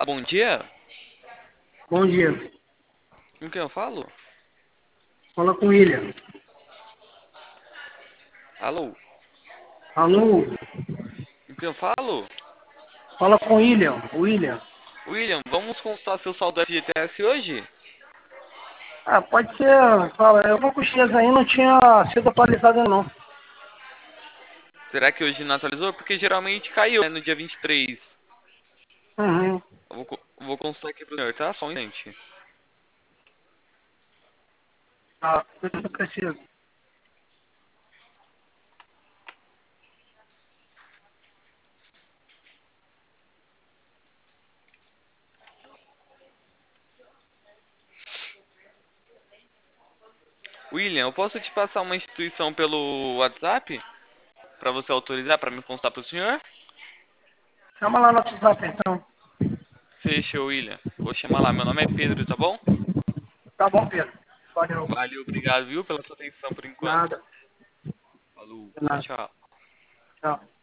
Bom dia, Bom dia. com quem eu falo? Fala com o William. Alô, Alô? com quem eu falo? Fala com o William. William. William, vamos consultar seu saldo do FGTS hoje? Ah, pode ser. Fala, eu vou com os dias aí, não tinha sido atualizado ainda não. Será que hoje não atualizou? Porque geralmente caiu, né, no dia 23. Uhum. Vou consultar aqui pro senhor, tá? Só um instante. Tá, eu preciso. William, eu posso te passar uma instituição pelo WhatsApp? Pra você autorizar pra me consultar pro senhor? Chama lá no WhatsApp então. Fechou, William. Vou chamar lá. Meu nome é Pedro, tá bom? Tá bom, Pedro. Valeu. Valeu, obrigado, viu, pela sua atenção por enquanto. Nada. Falou, tchau, Nada. tchau. Tchau.